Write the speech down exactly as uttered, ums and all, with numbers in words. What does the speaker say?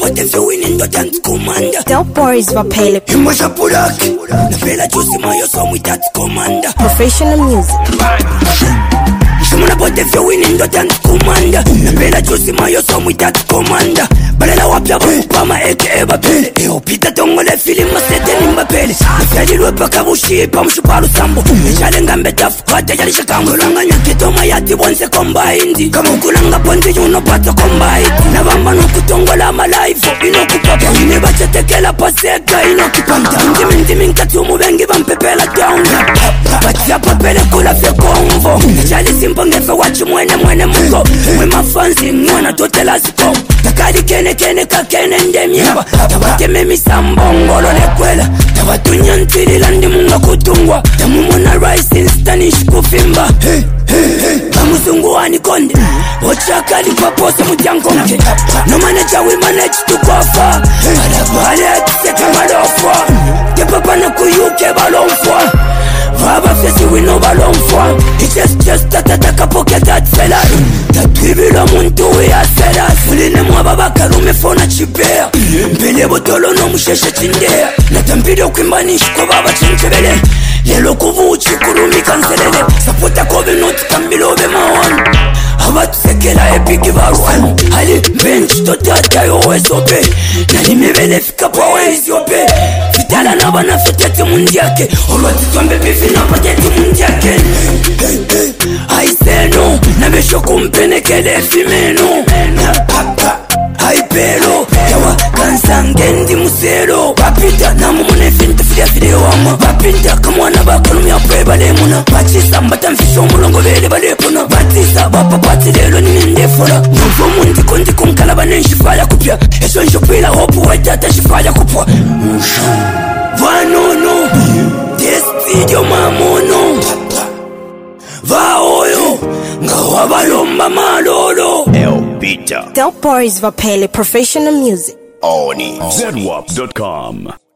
pote fewini ndo dance commander. Del Boris Vapele. Imasha Pulaki. Na pela juicy mayo so we dance commander. Professional music. Shumuna pote fewini ndo dance commander. Na pela juicy mayo so we dance commander. Balela wapya bakupama aka Bapele. Eo pita tongole film masete ni Bapele. Nafyali lwepa kabushi pa mshupalu sambo. Echale ngambe tafu kate jali shakango. Ranganya kitoma yati bonse komba indi. Kamukulanga ponzi yuno pato komba iti. Nabamba no kutongola malaifu ino kupapa. Ine bacha tekela paseka ino kipanta. Ndimi ndimi nkatumu bengi bampepela down. Bacha papele kula fye konvo. Echale simpo ngefe wachi mwene mwene mungo. Mwe mafansi ngwana totela ziko. Takadi kene kene kakene ndemyeba. Tabake misambongolo lekwela. Tabatunya ntirila ndi munga kutungwa. Tamumona rice instanish kufimba. Hey, hey, hey. Bamusungu wani konde. Ochaka li papose mutiankonke. No manager we manage to cover. Alabale atiseke malofwa. Tepapa na kuyuke balomfwa. Vaba fesi we no balomfwa. It just just tatataka pocket that fella. Tatwibila muntu we asela. Muline mwababa karume fona chibea. Mbele botolo no musheshe chindea. Natambile ukwimbanishi kwa baba chinchebele. Lelo kuvuchi kurumi kanselele. Sapota kobe noti kambilo be mawan. Abatu sekela epiki barwan. Hali bench to tata yo wesope. Nali mebele fika pa wezope. Fitala naba na fiteti mundiake. Olwati tombe bifi na pateti mundiake. I say no. Nabesho kumpene kele fimeno. Hai pelo. Yawa kansangendi musero. Papita na mumune finta filia video ama. Papita kamwana bakalumi ya pweba lemuna. Pachisa mbata mfisho mulongo vele balepuna. Batisa bapa pati lelo ni mindefuna. Mvuo mundi kondi kumkala bane shifaya kupya. Esho nshopila hopu wajata shifaya kupwa. Vanono this video mamono. Vaoyo ngawa balomba malolo. El Peter Del Boris Vapele. Professional music. Oni Z W A P dot com